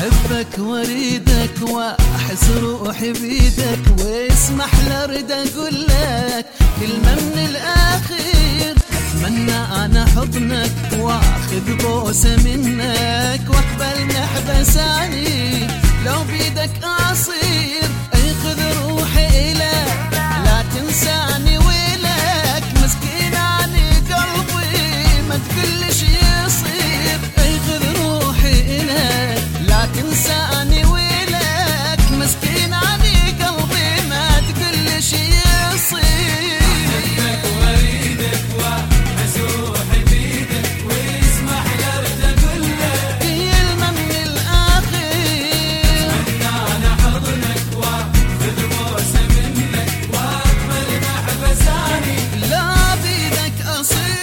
احبك واريدك واحس روحي بيدك، واسمح لارد اقول لك كلمه من الاخير. اتمنى انا حضنك واخذ بوسه منك، واقبل محبساني لو بيدك اصير. اي خذ روحي الك لا تنساني ويلك، مسكين عني قلبي ما تقول شي يصير. اي خذ روحي الك لا تنساني ويلك، مسكين عني قلبي ما تقول شي يصير. احبك واريدك واحس روحي بيدك، واسمح لارد اقول لك كلمه من الاخير. اتمنى انا حضنك واخذ بوسه منك، واقبل محبساني لا بيدك اصير.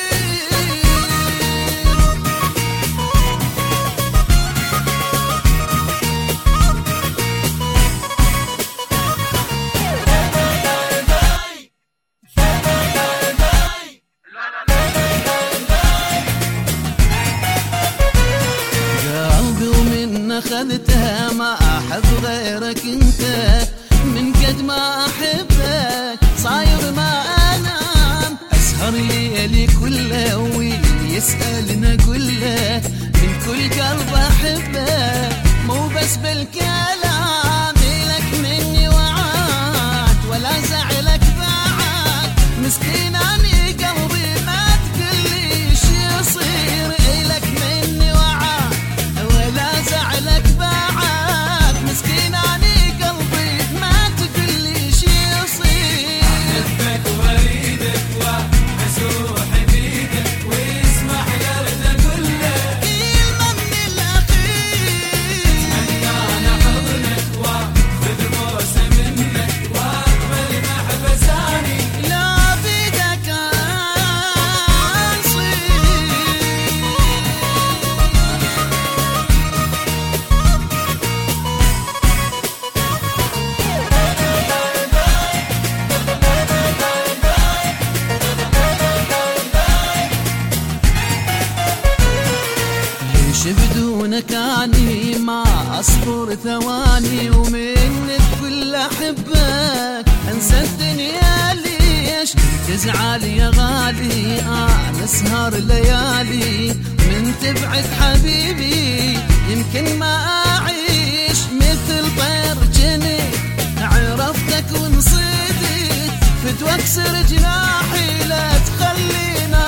قلبي ومن اخذتها ما احب غيرك انت، من قد ما احبك صاير ما انام. اسهر ليلي كله واللي يسالني اقول له من كل قلب احبك، مو بس بالكلام. لك مني وعد ولا زعلك بعد، مسكين عني قلبي ما تقلي شي يصير. لك مني وعد ولا زعلك بعد، مسكين عني قلبي ما تقلي شي يصير. احبك واريدك واحس روحي بيدك، واسمح لارد اقول لك كلمة من الأخير. انا حضنك واخذ بوسه منك، واقبل محبساني لا بيدك أصير. ليش بدونك اني ما اصبر ثواني، ومنك كل احبك انسى الدنيا. ليش تزعل يا غالي؟ انا اسهر ليالي من تبعد حبيبي، يمكن ما اعيش مثل طير جني. عرفتك ونصيدك فدوى اكسر جناحي، لا تخلينا